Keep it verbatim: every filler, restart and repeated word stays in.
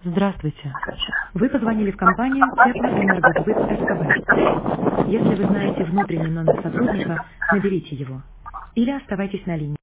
Здравствуйте. Вы позвонили в компанию Теплоэнергосбыт СКБ. Если вы знаете внутренний номер сотрудника, наберите его. Или оставайтесь на линии.